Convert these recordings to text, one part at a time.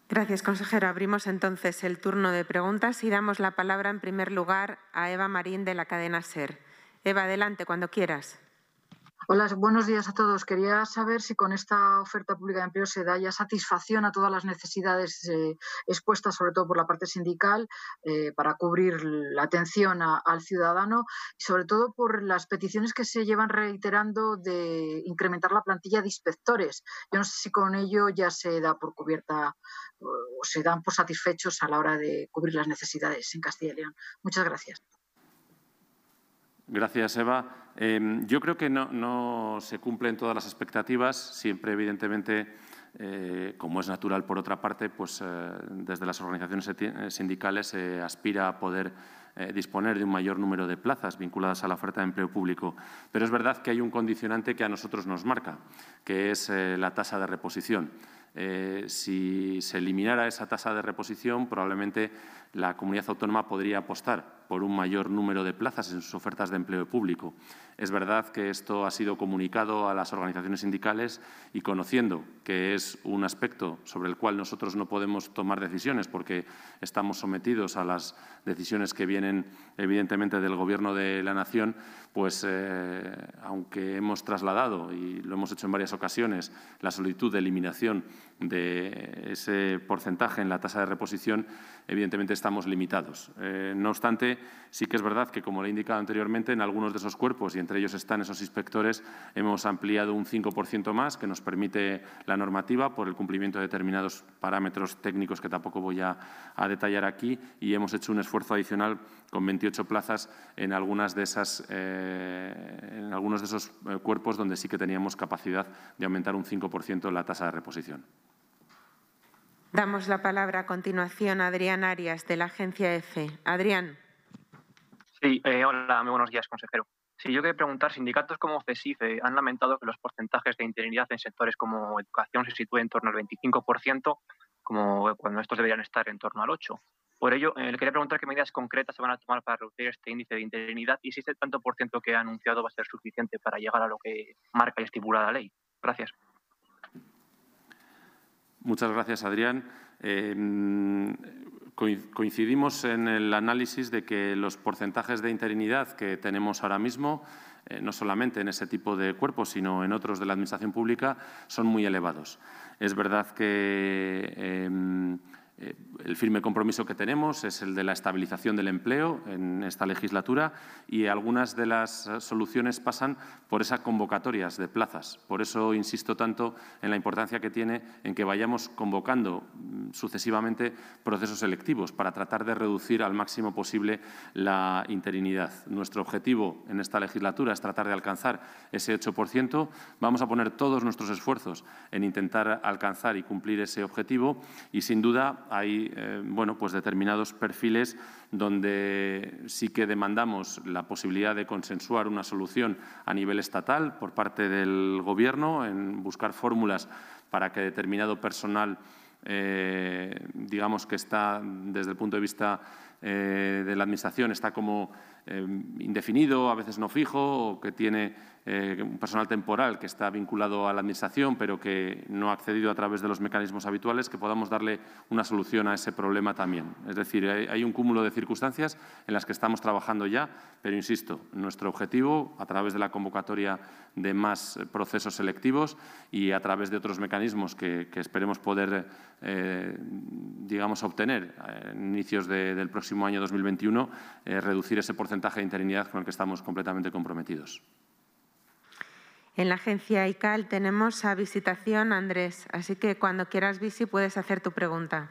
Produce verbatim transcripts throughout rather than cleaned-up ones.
Gracias, consejero. Abrimos entonces el turno de preguntas y damos la palabra en primer lugar a Eva Marín de la cadena SER. Eva, adelante, cuando quieras. Hola, buenos días a todos. Quería saber si con esta oferta pública de empleo se da ya satisfacción a todas las necesidades eh, expuestas, sobre todo por la parte sindical, eh, para cubrir la atención a, al ciudadano y sobre todo por las peticiones que se llevan reiterando de incrementar la plantilla de inspectores. Yo no sé si con ello ya se da por cubierta o se dan por satisfechos a la hora de cubrir las necesidades en Castilla y León. Muchas gracias. Gracias, Eva. Eh, yo creo que no, no se cumplen todas las expectativas. Siempre, evidentemente, eh, como es natural por otra parte, pues eh, desde las organizaciones sindicales se eh, aspira a poder eh, disponer de un mayor número de plazas vinculadas a la oferta de empleo público. Pero es verdad que hay un condicionante que a nosotros nos marca, que es eh, la tasa de reposición. Eh, si se eliminara esa tasa de reposición, probablemente la comunidad autónoma podría apostar por un mayor número de plazas en sus ofertas de empleo público. Es verdad que esto ha sido comunicado a las organizaciones sindicales y conociendo que es un aspecto sobre el cual nosotros no podemos tomar decisiones porque estamos sometidos a las decisiones que vienen evidentemente del Gobierno de la Nación, pues eh, aunque hemos trasladado, y lo hemos hecho en varias ocasiones, la solicitud de eliminación de ese porcentaje en la tasa de reposición, evidentemente estamos limitados. Eh, no obstante, sí que es verdad que, como le he indicado anteriormente, en algunos de esos cuerpos, y entre ellos están esos inspectores, hemos ampliado un cinco por ciento más, que nos permite la normativa por el cumplimiento de determinados parámetros técnicos que tampoco voy a, a detallar aquí, y hemos hecho un esfuerzo adicional con veintiocho plazas en, algunas de esas, eh, en algunos de esos cuerpos donde sí que teníamos capacidad de aumentar un cinco por ciento la tasa de reposición. Damos la palabra a continuación a Adrián Arias, de la agencia EFE. Adrián. Sí, eh, hola, muy buenos días, consejero. Sí, yo quería preguntar, sindicatos como CESIF eh, han lamentado que los porcentajes de interinidad en sectores como educación se sitúen en torno al veinticinco por ciento, como cuando estos deberían estar en torno al ocho por ciento. Por ello, eh, le quería preguntar qué medidas concretas se van a tomar para reducir este índice de interinidad y si ese tanto por ciento que ha anunciado va a ser suficiente para llegar a lo que marca y estipula la ley. Gracias. Muchas gracias, Adrián. Eh, coincidimos en el análisis de que los porcentajes de interinidad que tenemos ahora mismo, eh, no solamente en ese tipo de cuerpos, sino en otros de la Administración pública, son muy elevados. Es verdad que eh, el firme compromiso que tenemos es el de la estabilización del empleo en esta legislatura y algunas de las soluciones pasan por esas convocatorias de plazas. Por eso insisto tanto en la importancia que tiene en que vayamos convocando sucesivamente procesos selectivos para tratar de reducir al máximo posible la interinidad. Nuestro objetivo en esta legislatura es tratar de alcanzar ese ocho por ciento. Vamos a poner todos nuestros esfuerzos en intentar alcanzar y cumplir ese objetivo y, sin duda, hay eh, bueno, pues determinados perfiles donde sí que demandamos la posibilidad de consensuar una solución a nivel estatal por parte del Gobierno, en buscar fórmulas para que determinado personal, eh, digamos que está desde el punto de vista eh, de la Administración, está como eh, indefinido, a veces no fijo, o que tiene eh, un personal temporal que está vinculado a la Administración pero que no ha accedido a través de los mecanismos habituales, que podamos darle una solución a ese problema también. Es decir, hay, hay un cúmulo de circunstancias en las que estamos trabajando ya, pero insisto, nuestro objetivo, a través de la convocatoria de más procesos selectivos y a través de otros mecanismos que, que esperemos poder, eh, digamos, obtener a inicios de, del próximo año dos mil veintiuno, eh, reducir ese porcentaje de interinidad con el que estamos completamente comprometidos. En la agencia I C A L tenemos a Visitación Andrés, así que cuando quieras, Visi, puedes hacer tu pregunta.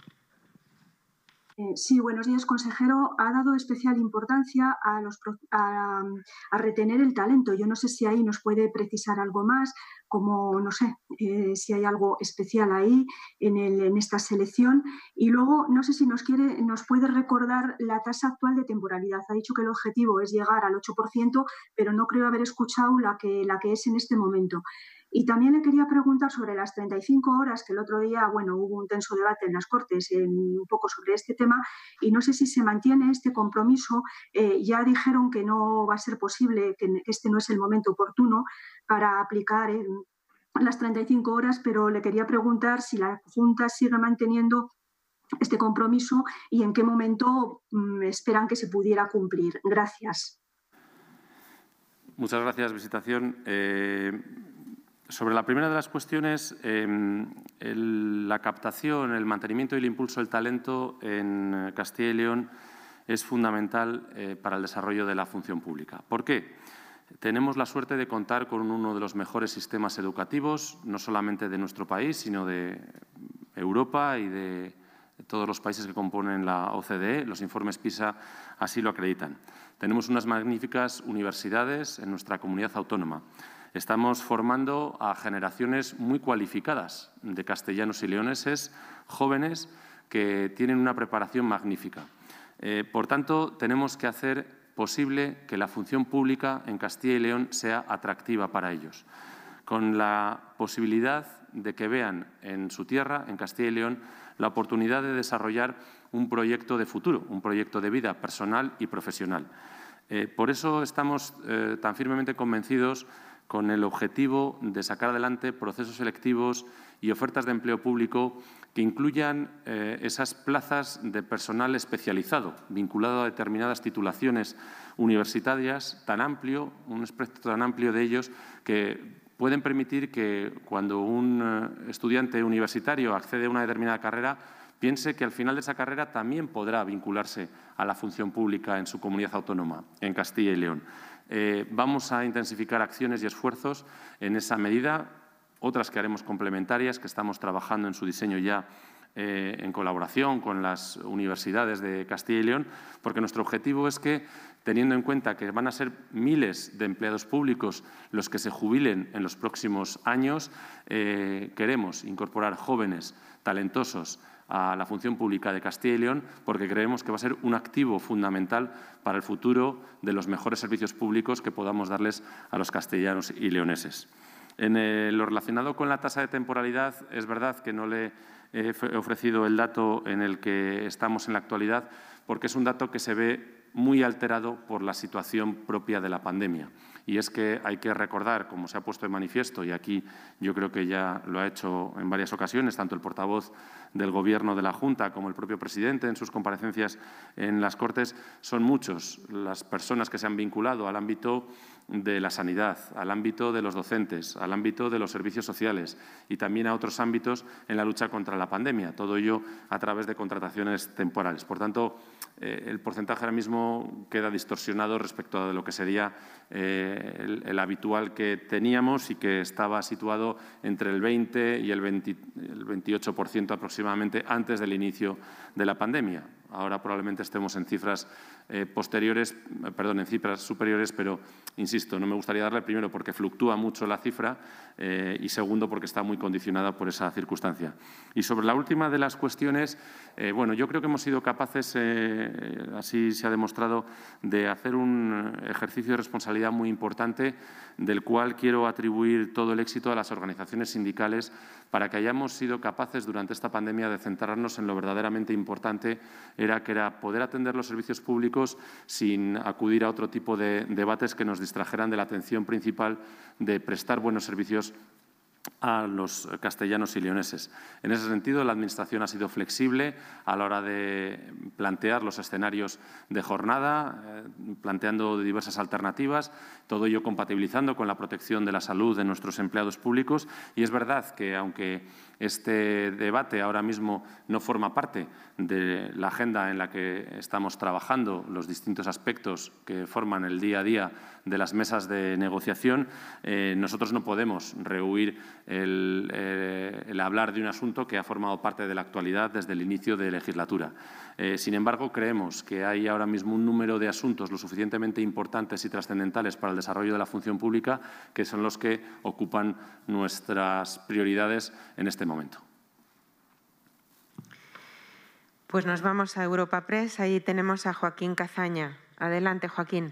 Eh, sí, buenos días, consejero. Ha dado especial importancia a, los, a, a retener el talento. Yo no sé si ahí nos puede precisar algo más, como, no sé, eh, si hay algo especial ahí en, el, en esta selección. Y luego, no sé si nos, quiere, nos puede recordar la tasa actual de temporalidad. Ha dicho que el objetivo es llegar al ocho por ciento, pero no creo haber escuchado la que, la que es en este momento. Y también le quería preguntar sobre las treinta y cinco horas, que el otro día, bueno, hubo un tenso debate en las Cortes en, un poco sobre este tema, y no sé si se mantiene este compromiso. Eh, ya dijeron que no va a ser posible, que este no es el momento oportuno para aplicar eh, las treinta y cinco horas, pero le quería preguntar si la Junta sigue manteniendo este compromiso y en qué momento mmm, esperan que se pudiera cumplir. Gracias. Muchas gracias, Visitación. Eh, sobre la primera de las cuestiones, eh, el, la captación, el mantenimiento y el impulso del talento en Castilla y León es fundamental eh, para el desarrollo de la función pública. ¿Por qué? Tenemos la suerte de contar con uno de los mejores sistemas educativos, no solamente de nuestro país, sino de Europa y de todos los países que componen la O C D E. Los informes PISA así lo acreditan. Tenemos unas magníficas universidades en nuestra comunidad autónoma. Estamos formando a generaciones muy cualificadas de castellanos y leoneses, jóvenes que tienen una preparación magnífica. Eh, por tanto, tenemos que hacer posible que la función pública en Castilla y León sea atractiva para ellos, con la posibilidad de que vean en su tierra, en Castilla y León, la oportunidad de desarrollar un proyecto de futuro, un proyecto de vida personal y profesional. Eh, por eso estamos eh, tan firmemente convencidos con el objetivo de sacar adelante procesos selectivos y ofertas de empleo público que incluyan eh, esas plazas de personal especializado, vinculado a determinadas titulaciones universitarias tan amplio, un espectro tan amplio de ellos que pueden permitir que cuando un estudiante universitario accede a una determinada carrera, piense que al final de esa carrera también podrá vincularse a la función pública en su comunidad autónoma, en Castilla y León. Eh, vamos a intensificar acciones y esfuerzos en esa medida, otras que haremos complementarias, que estamos trabajando en su diseño ya eh, en colaboración con las universidades de Castilla y León, porque nuestro objetivo es que, teniendo en cuenta que van a ser miles de empleados públicos los que se jubilen en los próximos años, eh, queremos incorporar jóvenes talentosos a la función pública de Castilla y León, porque creemos que va a ser un activo fundamental para el futuro de los mejores servicios públicos que podamos darles a los castellanos y leoneses. En eh, lo relacionado con la tasa de temporalidad, es verdad que no le he ofrecido el dato en el que estamos en la actualidad, porque es un dato que se ve muy alterado por la situación propia de la pandemia. Y es que hay que recordar, como se ha puesto de manifiesto, y aquí yo creo que ya lo ha hecho en varias ocasiones, tanto el portavoz del Gobierno de la Junta como el propio presidente en sus comparecencias en las Cortes, son muchos las personas que se han vinculado al ámbito de la sanidad, al ámbito de los docentes, al ámbito de los servicios sociales y también a otros ámbitos en la lucha contra la pandemia, todo ello a través de contrataciones temporales. Por tanto, eh, el porcentaje ahora mismo queda distorsionado respecto a lo que sería eh, el, el habitual que teníamos y que estaba situado entre el veinte y el, veinte, el veintiocho por ciento aproximadamente antes del inicio de la pandemia. Ahora probablemente estemos en cifras eh, posteriores, eh, perdón, en cifras superiores, pero insisto, no me gustaría darle primero porque fluctúa mucho la cifra eh, y segundo porque está muy condicionada por esa circunstancia. Y sobre la última de las cuestiones, eh, bueno, yo creo que hemos sido capaces, eh, así se ha demostrado, de hacer un ejercicio de responsabilidad muy importante, del cual quiero atribuir todo el éxito a las organizaciones sindicales para que hayamos sido capaces durante esta pandemia de centrarnos en lo verdaderamente importante, era que era poder atender los servicios públicos sin acudir a otro tipo de debates que nos distrajeran de la atención principal de prestar buenos servicios a los castellanos y leoneses. En ese sentido, la Administración ha sido flexible a la hora de plantear los escenarios de jornada, eh, planteando diversas alternativas, todo ello compatibilizando con la protección de la salud de nuestros empleados públicos. Y es verdad que, aunque este debate ahora mismo no forma parte de la agenda en la que estamos trabajando, los distintos aspectos que forman el día a día de las mesas de negociación, eh, nosotros no podemos rehuir el, eh, el hablar de un asunto que ha formado parte de la actualidad desde el inicio de legislatura. Eh, sin embargo, creemos que hay ahora mismo un número de asuntos lo suficientemente importantes y trascendentales para el desarrollo de la función pública que son los que ocupan nuestras prioridades en este momento. Pues nos vamos a Europa Press. Ahí tenemos a Joaquín Cazaña. Adelante, Joaquín.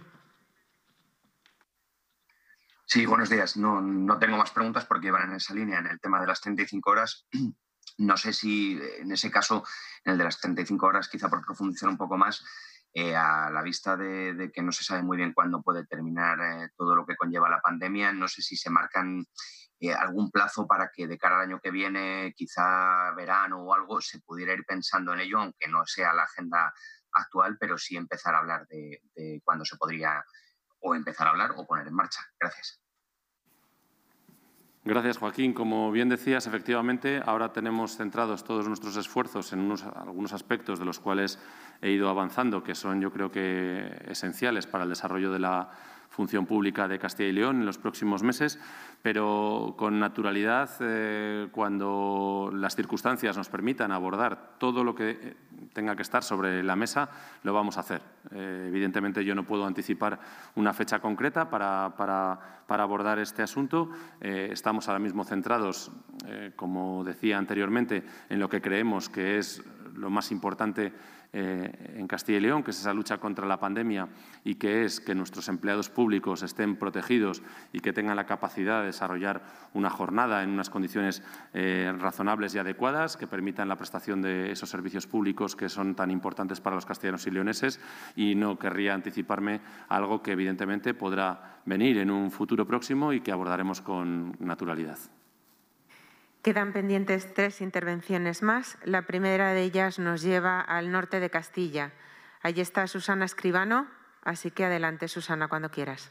Sí, buenos días. No, no tengo más preguntas porque van en esa línea, en el tema de las treinta y cinco horas. No sé si en ese caso, en el de las treinta y cinco horas, quizá por profundizar un poco más, Eh, a la vista de, de que no se sabe muy bien cuándo puede terminar eh, todo lo que conlleva la pandemia, no sé si se marcan eh, algún plazo para que de cara al año que viene, quizá verano o algo, se pudiera ir pensando en ello, aunque no sea la agenda actual, pero sí empezar a hablar de, de cuándo se podría o empezar a hablar o poner en marcha. Gracias. Gracias, Joaquín. Como bien decías, efectivamente, ahora tenemos centrados todos nuestros esfuerzos en unos, algunos aspectos de los cuales he ido avanzando, que son, yo creo que, esenciales para el desarrollo de la función pública de Castilla y León en los próximos meses, pero con naturalidad, eh, cuando las circunstancias nos permitan abordar todo lo que tenga que estar sobre la mesa, lo vamos a hacer. Eh, evidentemente, yo no puedo anticipar una fecha concreta para, para, para abordar este asunto. Eh, estamos ahora mismo centrados, eh, como decía anteriormente, en lo que creemos que es lo más importante Eh, en Castilla y León, que es esa lucha contra la pandemia y que es que nuestros empleados públicos estén protegidos y que tengan la capacidad de desarrollar una jornada en unas condiciones eh, razonables y adecuadas que permitan la prestación de esos servicios públicos que son tan importantes para los castellanos y leoneses, y no querría anticiparme a algo que evidentemente podrá venir en un futuro próximo y que abordaremos con naturalidad. Quedan pendientes tres intervenciones más. La primera de ellas nos lleva al norte de Castilla. Allí está Susana Escribano, así que adelante, Susana, cuando quieras.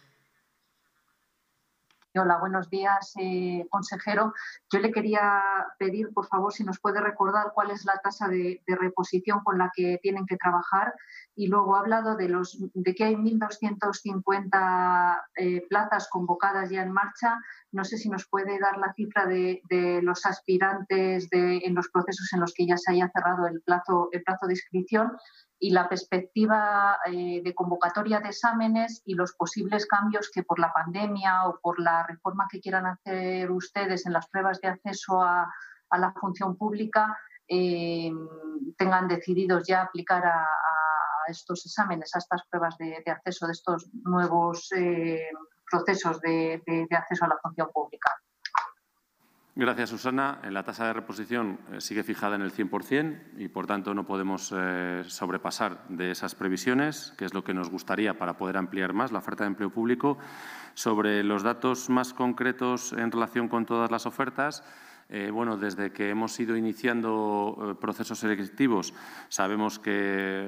Hola, buenos días, eh, consejero. Yo le quería pedir, por favor, si nos puede recordar cuál es la tasa de, de reposición con la que tienen que trabajar, y luego ha hablado de, los, de que hay mil doscientas cincuenta eh, plazas convocadas ya en marcha. No sé si nos puede dar la cifra de, de los aspirantes de, en los procesos en los que ya se haya cerrado el plazo, el plazo de inscripción, y la perspectiva eh, de convocatoria de exámenes y los posibles cambios que por la pandemia o por la reforma que quieran hacer ustedes en las pruebas de acceso a, a la función pública eh, tengan decididos ya aplicar a, a estos exámenes, a estas pruebas de, de acceso, de estos nuevos eh, procesos de, de, de acceso a la función pública. Gracias, Susana. La tasa de reposición sigue fijada en el cien por cien y, por tanto, no podemos eh, sobrepasar de esas previsiones, que es lo que nos gustaría para poder ampliar más la oferta de empleo público. Sobre los datos más concretos en relación con todas las ofertas, Eh, bueno, desde que hemos ido iniciando eh, procesos selectivos, sabemos que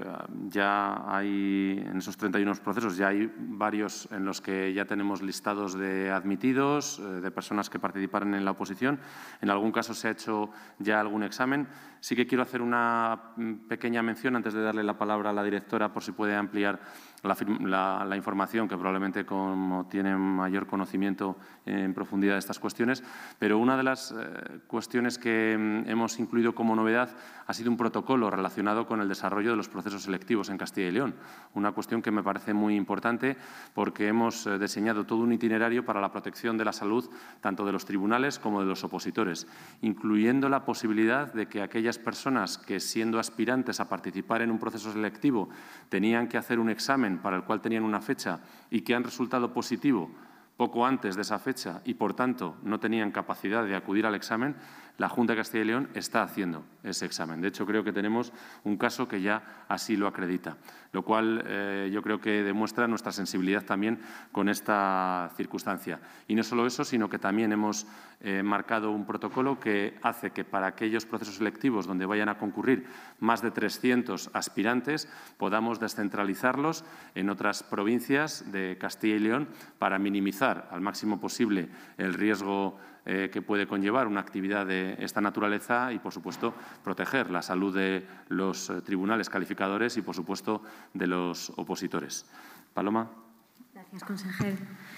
ya hay, en esos treinta y uno procesos, ya hay varios en los que ya tenemos listados de admitidos, eh, de personas que participaron en la oposición. En algún caso se ha hecho ya algún examen. Sí que quiero hacer una pequeña mención antes de darle la palabra a la directora, por si puede ampliar la, la, la información, que probablemente como tiene mayor conocimiento en profundidad de estas cuestiones, pero una de las eh, cuestiones que hemos incluido como novedad ha sido un protocolo relacionado con el desarrollo de los procesos selectivos en Castilla y León. Una cuestión que me parece muy importante porque hemos diseñado todo un itinerario para la protección de la salud tanto de los tribunales como de los opositores, incluyendo la posibilidad de que aquellas personas que, siendo aspirantes a participar en un proceso selectivo, tenían que hacer un examen para el cual tenían una fecha y que han resultado positivo poco antes de esa fecha y, por tanto, no tenían capacidad de acudir al examen, la Junta de Castilla y León está haciendo ese examen. De hecho, creo que tenemos un caso que ya así lo acredita, lo cual eh, yo creo que demuestra nuestra sensibilidad también con esta circunstancia. Y no solo eso, sino que también hemos eh, marcado un protocolo que hace que para aquellos procesos selectivos donde vayan a concurrir más de trescientos aspirantes podamos descentralizarlos en otras provincias de Castilla y León para minimizar al máximo posible el riesgo Eh, que puede conllevar una actividad de esta naturaleza y, por supuesto, proteger la salud de los eh, tribunales calificadores y, por supuesto, de los opositores. Paloma. Gracias, consejero.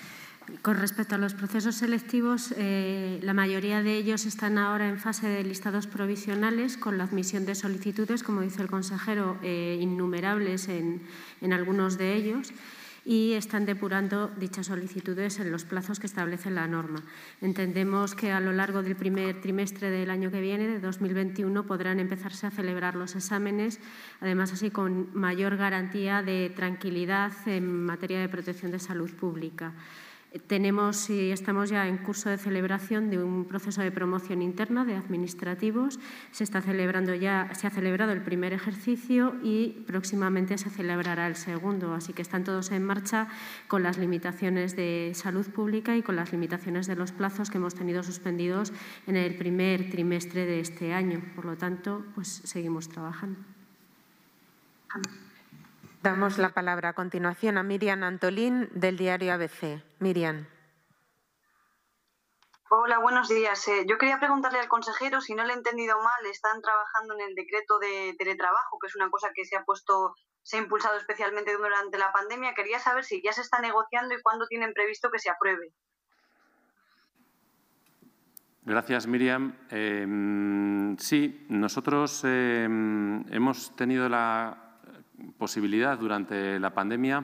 Con respecto a los procesos selectivos, eh, la mayoría de ellos están ahora en fase de listados provisionales con la admisión de solicitudes, como dice el consejero, eh, innumerables en, en algunos de ellos, y están depurando dichas solicitudes en los plazos que establece la norma. Entendemos que a lo largo del primer trimestre del año que viene, de dos mil veintiuno, podrán empezarse a celebrar los exámenes, además así con mayor garantía de tranquilidad en materia de protección de salud pública. Tenemos y estamos ya en curso de celebración de un proceso de promoción interna de administrativos. Se está celebrando ya, se ha celebrado el primer ejercicio y próximamente se celebrará el segundo. Así que están todos en marcha con las limitaciones de salud pública y con las limitaciones de los plazos que hemos tenido suspendidos en el primer trimestre de este año. Por lo tanto, pues seguimos trabajando. Damos la palabra a continuación a Miriam Antolín, del diario A B C. Miriam. Hola, buenos días. Eh, yo quería preguntarle al consejero, si no le he entendido mal, están trabajando en el decreto de teletrabajo, que es una cosa que se ha puesto, se ha impulsado especialmente durante la pandemia. Quería saber si ya se está negociando y cuándo tienen previsto que se apruebe. Gracias, Miriam. Eh, sí, nosotros eh, hemos tenido la posibilidad durante la pandemia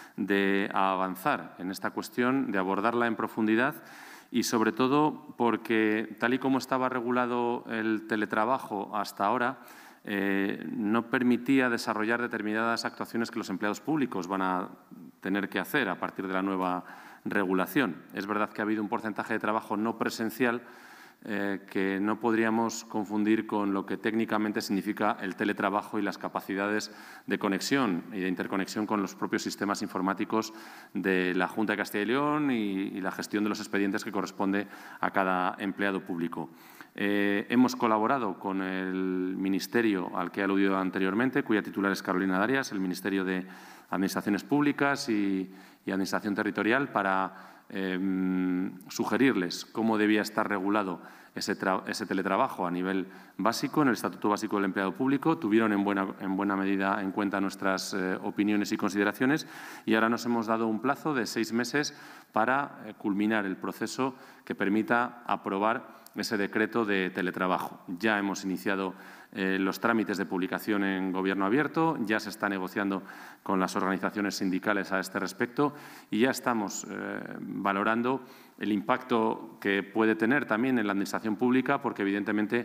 de avanzar en esta cuestión, de abordarla en profundidad y, sobre todo, porque, tal y como estaba regulado el teletrabajo hasta ahora, eh, no permitía desarrollar determinadas actuaciones que los empleados públicos van a tener que hacer a partir de la nueva regulación. Es verdad que ha habido un porcentaje de trabajo no presencial Eh, que no podríamos confundir con lo que técnicamente significa el teletrabajo y las capacidades de conexión y de interconexión con los propios sistemas informáticos de la Junta de Castilla y León y, y la gestión de los expedientes que corresponde a cada empleado público. Eh, hemos colaborado con el Ministerio al que he aludido anteriormente, cuya titular es Carolina Darias, el Ministerio de Administraciones Públicas y, y Administración Territorial, para Eh, sugerirles cómo debía estar regulado ese, ese teletrabajo a nivel básico en el Estatuto Básico del Empleado Público. Tuvieron en buena, en buena medida en cuenta nuestras eh, opiniones y consideraciones y ahora nos hemos dado un plazo de seis meses para eh, culminar el proceso que permita aprobar ese decreto de teletrabajo. Ya hemos iniciado eh, los trámites de publicación en Gobierno Abierto, ya se está negociando con las organizaciones sindicales a este respecto y ya estamos eh, valorando el impacto que puede tener también en la Administración pública, porque evidentemente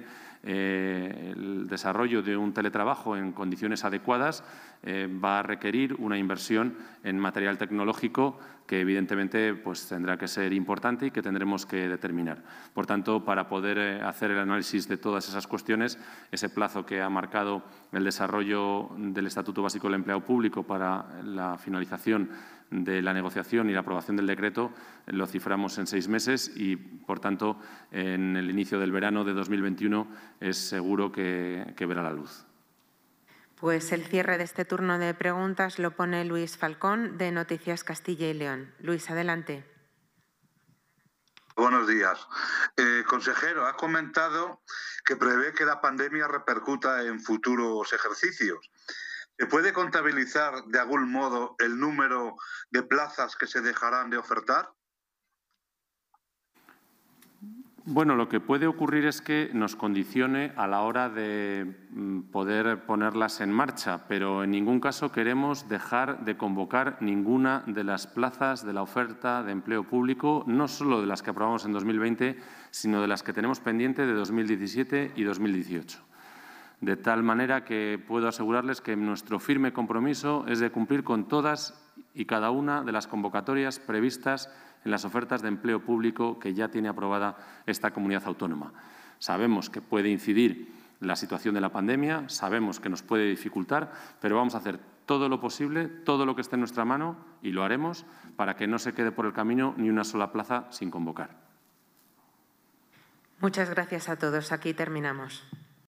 eh, el desarrollo de un teletrabajo en condiciones adecuadas eh, va a requerir una inversión en material tecnológico que evidentemente pues, tendrá que ser importante y que tendremos que determinar. Por tanto, para poder eh, hacer el análisis de todas esas cuestiones, ese plazo que ha marcado el desarrollo del Estatuto Básico del Empleado Público para la finalización de la negociación y la aprobación del decreto lo ciframos en seis meses y, por tanto, en el inicio del verano de dos mil veintiuno es seguro que, que verá la luz. Pues el cierre de este turno de preguntas lo pone Luis Falcón, de Noticias Castilla y León. Luis, adelante. Buenos días. Eh, consejero, ha comentado que prevé que la pandemia repercuta en futuros ejercicios. ¿Se puede contabilizar de algún modo el número de plazas que se dejarán de ofertar? Bueno, lo que puede ocurrir es que nos condicione a la hora de poder ponerlas en marcha, pero en ningún caso queremos dejar de convocar ninguna de las plazas de la oferta de empleo público, no solo de las que aprobamos en dos mil veinte, sino de las que tenemos pendiente de dos mil diecisiete y dos mil dieciocho. De tal manera que puedo asegurarles que nuestro firme compromiso es de cumplir con todas y cada una de las convocatorias previstas en las ofertas de empleo público que ya tiene aprobada esta comunidad autónoma. Sabemos que puede incidir la situación de la pandemia, sabemos que nos puede dificultar, pero vamos a hacer todo lo posible, todo lo que esté en nuestra mano, y lo haremos, para que no se quede por el camino ni una sola plaza sin convocar. Muchas gracias a todos. Aquí terminamos.